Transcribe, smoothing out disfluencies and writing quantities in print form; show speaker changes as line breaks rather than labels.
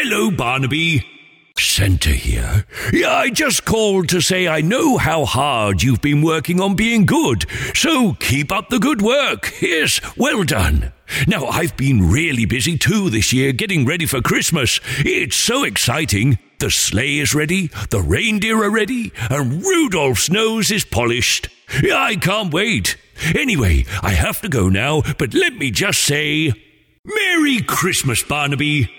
Hello, Barnaby. Santa here. Yeah, I just called to say I know how hard you've been working on being good, so keep up the good work. Yes, well done. Now, I've been really busy too this year getting ready for Christmas. It's so exciting. The sleigh is ready, the reindeer are ready, and Rudolph's nose is polished. I can't wait. Anyway, I have to go now, but let me just say, Merry Christmas, Barnaby.